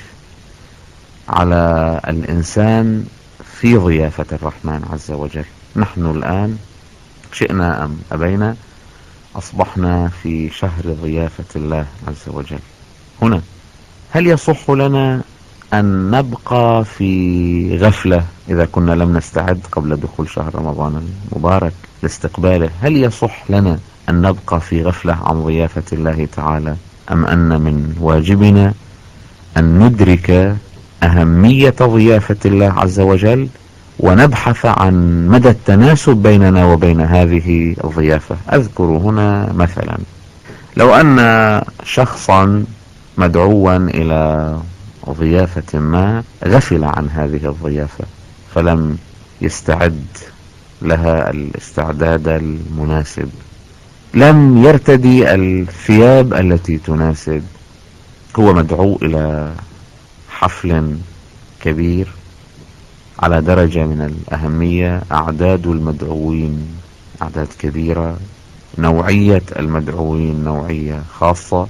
I: على الإنسان في ضيافة الرحمن عز وجل. نحن الآن شئنا أم أبينا أصبحنا في شهر ضيافة الله عز وجل. هنا هل يصح لنا أن نبقى في غفلة إذا كنا لم نستعد قبل دخول شهر رمضان المبارك لاستقباله؟ هل يصح لنا أن نبقى في غفلة عن ضيافة الله تعالى، أم أن من واجبنا أن ندرك أهمية ضيافة الله عز وجل ونبحث عن مدى التناسب بيننا وبين هذه الضيافة؟ أذكر هنا مثلا، لو أن شخصا مدعوا إلى ضيافة ما غفل عن هذه الضيافة فلم يستعد لها الاستعداد المناسب، لم يرتدي الثياب التي تناسب، هو مدعو إلى حفل كبير على درجة من الأهمية، أعداد المدعوين أعداد كبيرة، نوعية المدعوين نوعية خاصة،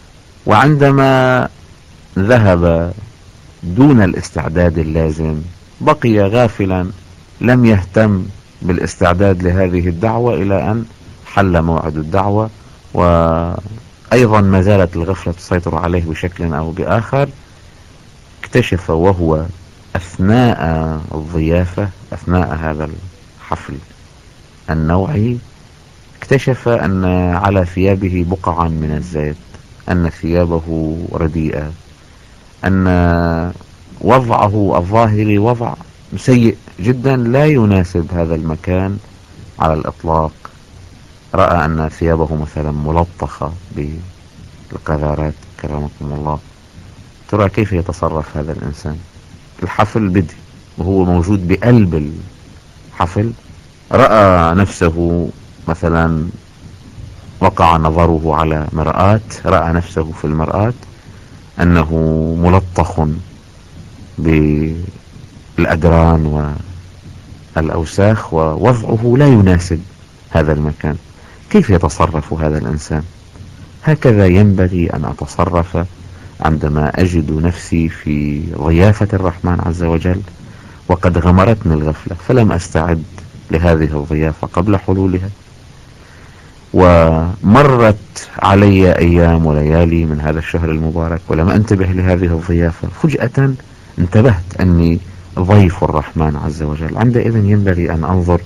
I: وعندما ذهب دون الاستعداد اللازم بقي غافلا، لم يهتم بالاستعداد لهذه الدعوة إلى أن حل موعد الدعوة، وأيضا ما زالت الغفلة تسيطر عليه بشكل أو بآخر. اكتشف وهو أثناء الضيافة، أثناء هذا الحفل النوعي، اكتشف أن على ثيابه بقعا من الزيت، أن ثيابه رديئة، أن وضعه الظاهري وضع سيء جدا لا يناسب هذا المكان على الإطلاق. رأى أن ثيابه مثلا ملطخة بالقذارات كرمكم الله. ترى كيف يتصرف هذا الإنسان؟ الحفل بدي وهو موجود بقلب الحفل، رأى نفسه مثلا، وقع نظره على مرآة، رأى نفسه في المرآة، أنه ملطخ بالأدران والأوساخ ووضعه لا يناسب هذا المكان. كيف يتصرف هذا الإنسان؟ هكذا ينبغي أن أتصرف عندما أجد نفسي في ضيافة الرحمن عز وجل وقد غمرتني الغفلة، فلم أستعد لهذه الضيافة قبل حلولها، ومرت علي أيام وليالي من هذا الشهر المبارك ولم أنتبه لهذه الضيافة. فجأة انتبهت أني ضيف الرحمن عز وجل. عندئذ ينبغي أن أنظر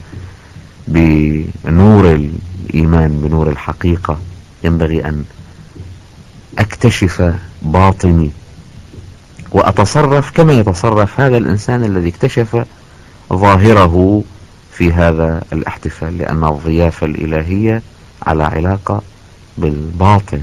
I: بنور الإيمان، بنور الحقيقة. ينبغي أن أكتشف باطني وأتصرف كما يتصرف هذا الإنسان الذي اكتشف ظاهره في هذا الاحتفال، لأن الضيافة الإلهية على علاقة بالباطن،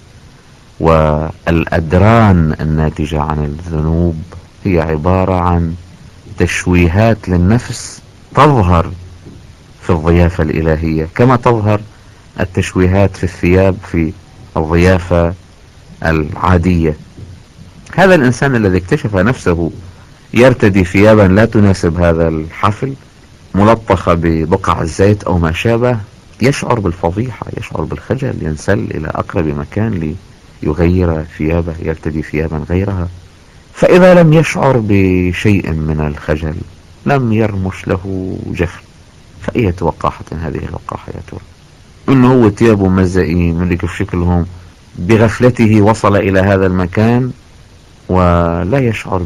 I: والأدران الناتجة عن الذنوب هي عبارة عن تشويهات للنفس تظهر في الضيافة الإلهية كما تظهر التشويهات في الثياب في الضيافة العادية. هذا الإنسان الذي اكتشف نفسه يرتدي ثيابا لا تناسب هذا الحفل، ملطخة ببقع الزيت أو ما شابه، يشعر بالفضيحة، يشعر بالخجل، ينسل إلى أقرب مكان ليغير ثيابه، يرتدي ثيابا غيرها. فإذا لم يشعر بشيء من الخجل، لم يرمش له جفن، فأية وقاحة هذه الوقاحة يا ترى؟ إنه هو ثيابه مزقين من كيف شكلهم، بغفلته وصل إلى هذا المكان ولا يشعر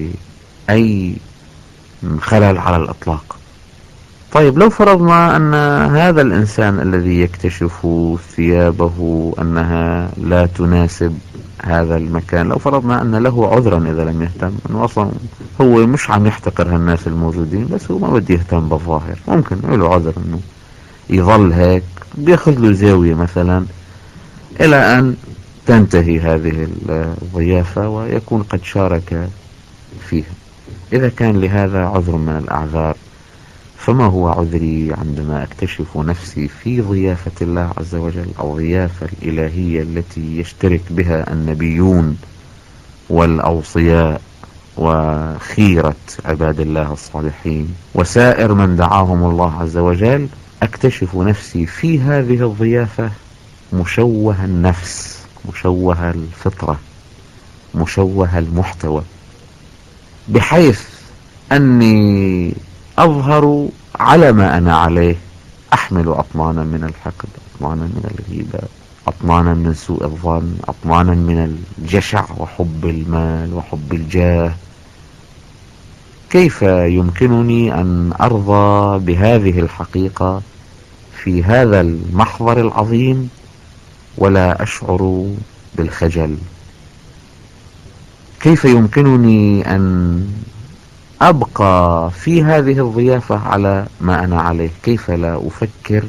I: بأي خلل على الإطلاق. طيب لو فرضنا أن هذا الإنسان الذي يكتشف ثيابه أنها لا تناسب هذا المكان، لو فرضنا أن له عذرا إذا لم يهتم، أنه أصلا هو مش عم يحتقر هالناس الموجودين، بس هو ما بده يهتم بالظاهر، ممكن له عذر أنه يظل هيك، بياخذ له زاوية مثلا إلى أن تنتهي هذه الضيافة ويكون قد شارك فيها. إذا كان لهذا عذر من الأعذار، فما هو عذري عندما أكتشف نفسي في ضيافة الله عز وجل، الضيافة الإلهية التي يشترك بها النبيون والأوصياء وخيرة عباد الله الصالحين وسائر من دعاهم الله عز وجل. أكتشف نفسي في هذه الضيافة مشوه النفس، مشوه الفطرة، مشوه المحتوى، بحيث أني أظهر على ما أنا عليه، أحمل أطنانا من الحقد، أطنانا من الغيبة، أطنانا من سوء الظن، أطنانا من الجشع وحب المال وحب الجاه. كيف يمكنني أن أرضى بهذه الحقيقة في هذا المحضر العظيم ولا أشعر بالخجل؟ كيف يمكنني أن أبقى في هذه الضيافة على ما أنا عليه؟ كيف لا أفكر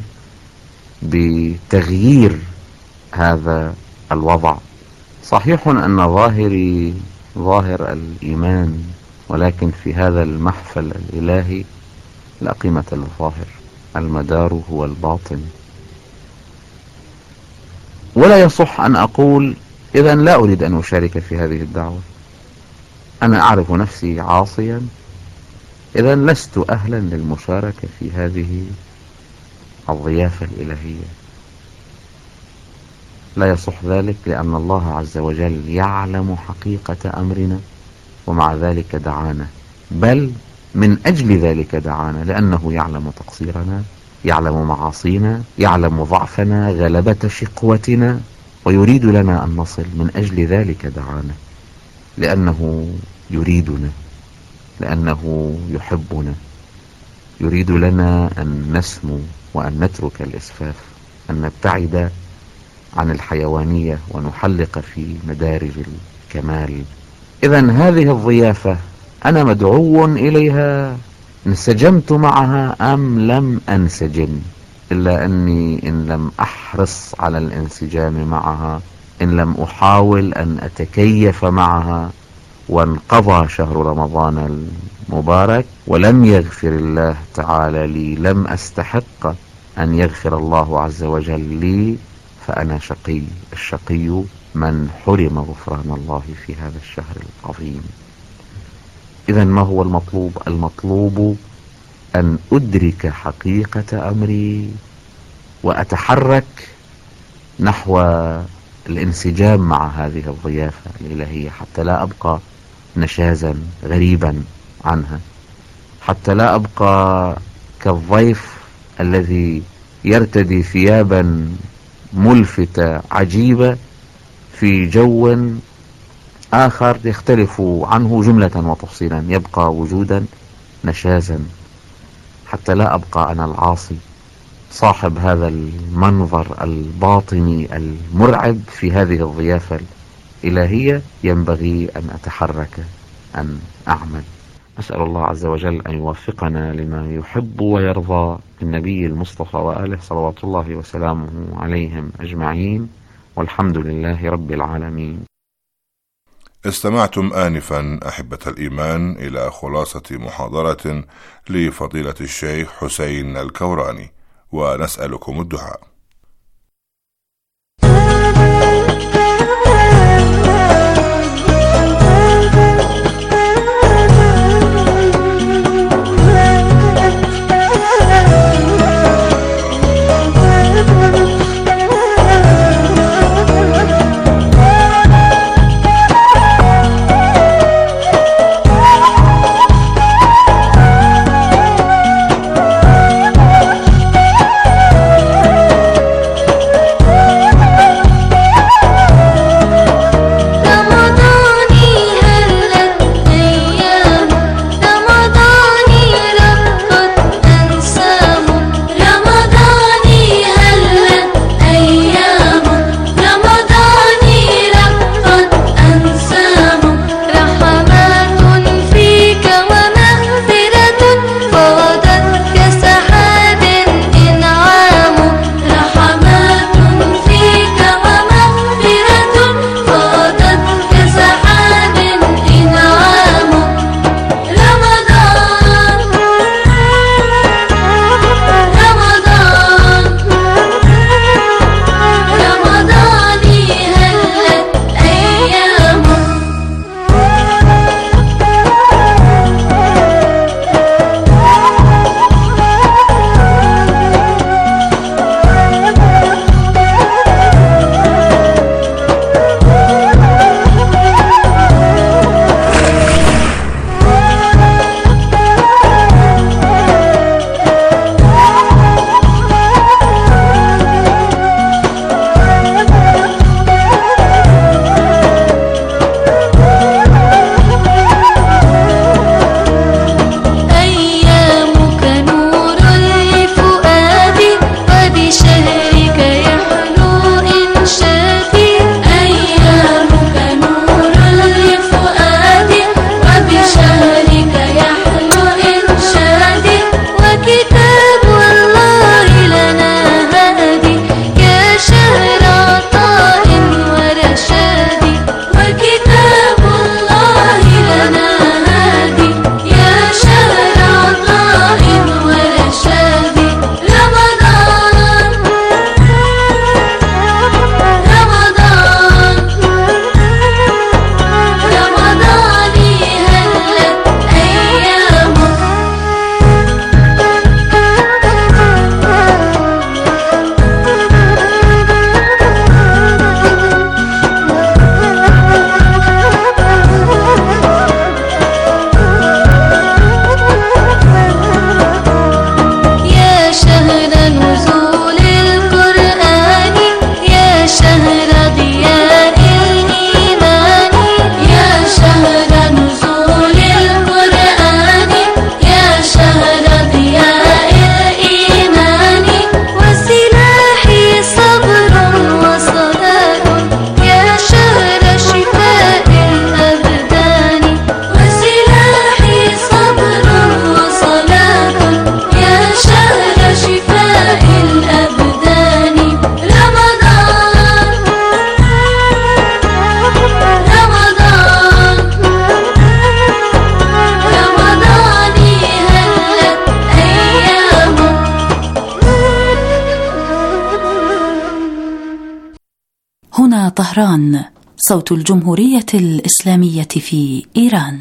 I: بتغيير هذا الوضع؟ صحيح أن ظاهري ظاهر الإيمان، ولكن في هذا المحفل الإلهي لا قيمة للظاهر، المدار هو الباطن. ولا يصح أن أقول إذا لا أريد أن أشارك في هذه الدعوة، أنا أعرف نفسي عاصيا، إذا لست أهلا للمشاركة في هذه الضيافة الإلهية. لا يصح ذلك، لأن الله عز وجل يعلم حقيقة أمرنا ومع ذلك دعانا، بل من أجل ذلك دعانا، لأنه يعلم تقصيرنا، يعلم معاصينا، يعلم ضعفنا، غلبة شقوتنا، ويريد لنا أن نصل. من أجل ذلك دعانا، لأنه يريدنا، لأنه يحبنا، يريد لنا أن نسمو وأن نترك الإسفاف، أن نبتعد عن الحيوانية ونحلق في مدارج الكمال. إذن هذه الضيافة أنا مدعو إليها، انسجمت معها أم لم أنسجم؟ إلا أني إن لم أحرص على الانسجام معها، إن لم أحاول أن أتكيف معها، وانقضى شهر رمضان المبارك ولم يغفر الله تعالى لي، لم أستحق أن يغفر الله عز وجل لي، فأنا شقي. الشقي من حرم غفران الله في هذا الشهر العظيم. إذن ما هو المطلوب؟ المطلوب أن أدرك حقيقة أمري وأتحرك نحو الانسجام مع هذه الضيافة الإلهية، حتى لا أبقى نشازا غريبا عنها، حتى لا أبقى كالضيف الذي يرتدي ثيابا ملفتة عجيبة في جو آخر يختلف عنه جملة وتفصيلا، يبقى وجودا نشازا، حتى لا أبقى أنا العاصي صاحب هذا المنظر الباطني المرعب في هذه الضيافة الإلهية. ينبغي أن أتحرك، أن أعمل. أسأل الله عز وجل أن يوفقنا لما يحب ويرضى النبي المصطفى وآله صلوات الله وسلامه عليهم أجمعين، والحمد لله رب العالمين.
B: استمعتم آنفا أحبة الإيمان إلى خلاصة محاضرة لفضيلة الشيخ حسين الكوراني، ونسألكم الدعاء.
J: طهران، صوت الجمهورية الإسلامية في إيران.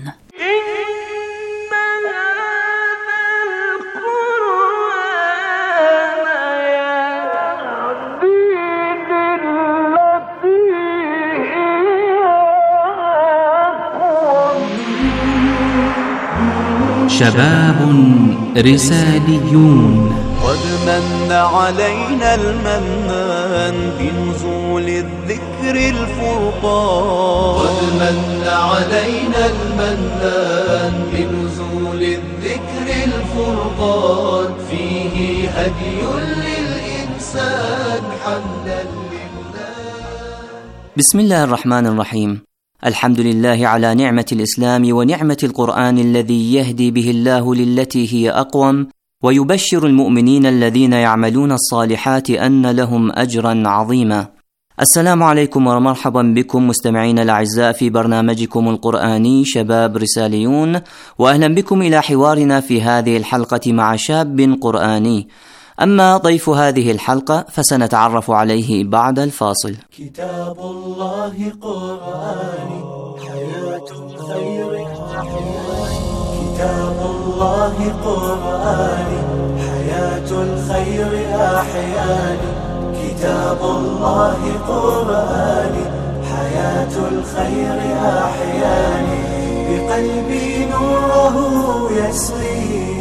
F: شباب رساليون.
K: قد من علينا المنان بنزول الذكر الفرقان.
D: قد من علينا المنان بنزول الذكر الفرقان. فيه هدي للإنسان حمدا لله.
L: بسم الله الرحمن الرحيم. الحمد لله على نعمة الإسلام ونعمة القرآن الذي يهدي به الله للتي هي أقوم، ويبشر المؤمنين الذين يعملون الصالحات أن لهم أجرا عظيما. السلام عليكم ومرحبا بكم مستمعين الأعزاء في برنامجكم القرآني شباب رساليون، وأهلا بكم إلى حوارنا في هذه الحلقة مع شاب قرآني. أما ضيف هذه الحلقة فسنتعرف عليه بعد الفاصل.
K: كتاب الله قرآني حياة الخير أحياني. كتاب الله قرآني حياة الخير أحياني. كتاب الله قرآني حياة الخير أحياني. بقلبي نوره يسري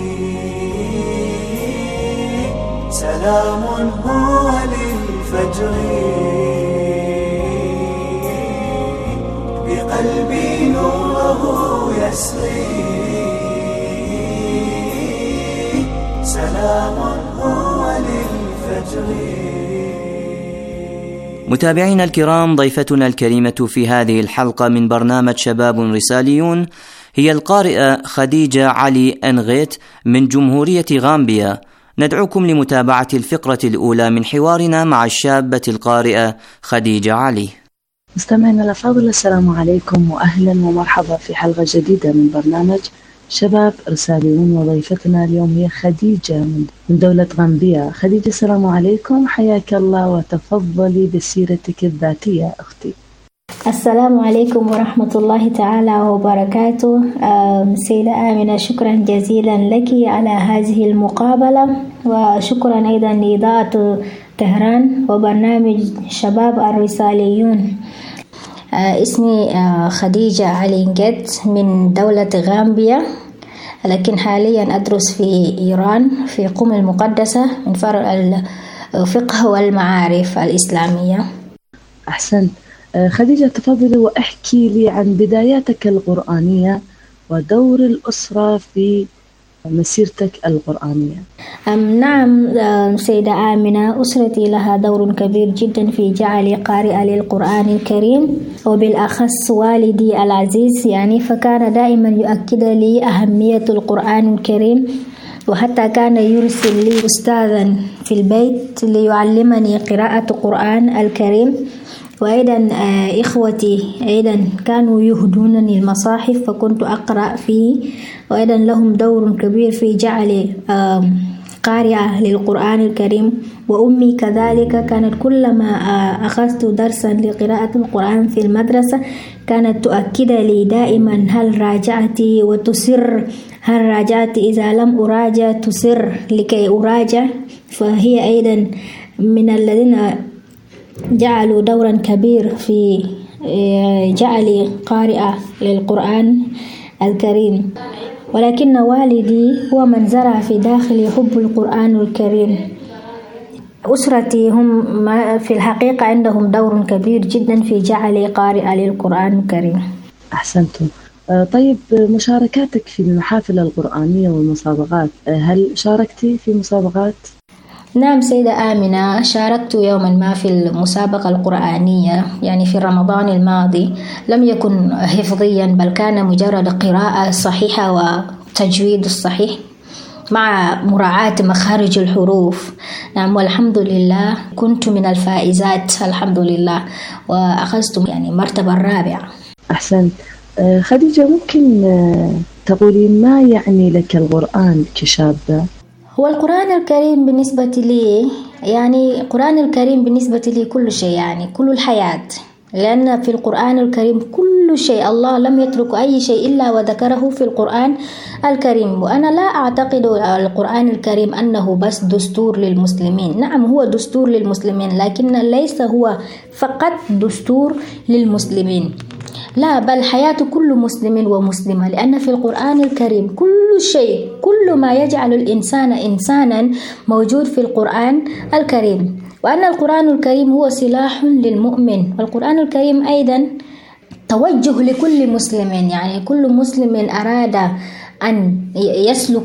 K: سلام هو للفجر. بقلبي نوره يسري سلام هو للفجر.
L: متابعينا الكرام، ضيفتنا الكريمة في هذه الحلقة من برنامج شباب رساليون هي القارئة خديجة علي أنغيت من جمهورية غامبيا. ندعوكم لمتابعة الفقرة الأولى من حوارنا مع الشابة القارئة خديجة علي.
M: مستمعينا الأفاضل، السلام عليكم وأهلا ومرحبا في حلقة جديدة من برنامج شباب رساليون. وضيفتنا اليوم هي خديجة من دولة غامبيا. خديجة السلام عليكم، حياك الله وتفضلي بسيرتك الذاتية أختي.
N: السلام عليكم ورحمة الله تعالى وبركاته. سيدة آمنة، شكرا جزيلا لك على هذه المقابلة، وشكرا أيضا لإذاعة طهران وبرنامج شباب الرساليون. اسمي خديجة علي أنغيت من دولة غامبيا، لكن حاليا أدرس في إيران في قم المقدسة من فرع الفقه والمعارف الإسلامية.
M: أحسن. خديجة تفضلي واحكي لي عن بداياتك القرآنية ودور الأسرة في مسيرتك القرآنية.
N: أم نعم سيدة آمنة، أسرتي لها دور كبير جدا في جعلي قارئة للقرآن الكريم، وبالأخص والدي العزيز يعني، فكان دائما يؤكد لي أهمية القرآن الكريم، وحتى كان يرسل لي أستاذا في البيت ليعلمني قراءة القرآن الكريم. وأيضا إخوتي أيضا كانوا يهدونني المصاحف فكنت أقرأ فيه، وأيضا لهم دور كبير في جعل قارئة للقرآن الكريم. وأمي كذلك كانت كلما أخذت درسا لقراءة القرآن في المدرسة كانت تؤكد لي دائما هل راجعت وتسر، هل راجعت، إذا لم أراجع تسر لكي أراجع. فهي أيضا من الذين جعلوا دورا كبير في جعلي قارئة للقرآن الكريم. ولكن والدي هو من زرع في داخلي حب القرآن الكريم. أسرتي هم في الحقيقة عندهم دور كبير جدا في جعلي قارئة للقرآن الكريم.
M: أحسنتم. طيب، مشاركاتك في المحافل القرآنية والمسابقات، هل شاركتي في مسابقات؟
N: نعم سيدة آمنة، شاركت يوما ما في المسابقة القرآنية يعني في رمضان الماضي. لم يكن حفظيا بل كان مجرد قراءة صحيحة وتجويد الصحيح مع مراعاة مخارج الحروف. نعم، والحمد لله كنت من الفائزات الحمد لله، وأخذت يعني مرتبة الرابعة.
M: أحسن. خديجة، ممكن تقولي ما يعني لك القرآن كشابة؟
N: هو القرآن الكريم بالنسبة لي يعني القرآن الكريم بالنسبة لي كل شيء، يعني كل الحياة، لأن في القرآن الكريم كل شيء، الله لم يترك أي شيء إلا وذكره في القرآن الكريم. وأنا لا أعتقد القرآن الكريم أنه بس دستور للمسلمين، نعم هو دستور للمسلمين، لكن ليس هو فقط دستور للمسلمين، لا، بل حياة كل مسلم ومسلمة، لأن في القرآن الكريم كل شيء، كل ما يجعل الإنسان إنسانا موجود في القرآن الكريم. وأن القرآن الكريم هو سلاح للمؤمن، والقرآن الكريم أيضا توجه لكل مسلم، يعني كل مسلم أراد أن يسلك